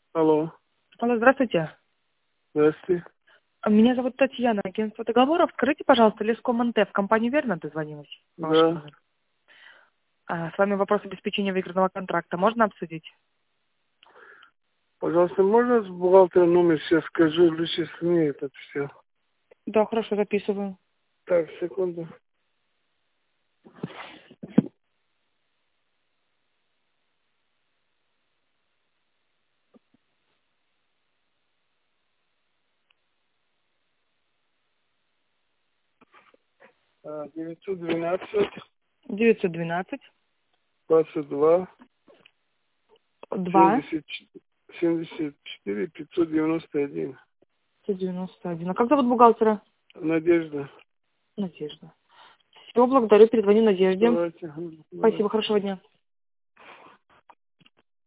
Алло. Алло, здравствуйте. Здравствуйте. Меня зовут Татьяна, агентство договоров. Скажите, пожалуйста, Лескомонте в компанию верно дозвонилась? По вашему Да. номеру? С вами вопрос обеспечения выигранного контракта. Можно обсудить? Пожалуйста, можно с бухгалтером номер сейчас скажу, вычисни это все. Да, хорошо, записываю. Так, секунду. А, 912 912 22 2 70 74 591. 191. А как зовут бухгалтера? Надежда. Надежда. Всего благодарю, перезвоню Надежде. Давайте. Спасибо, хорошего дня.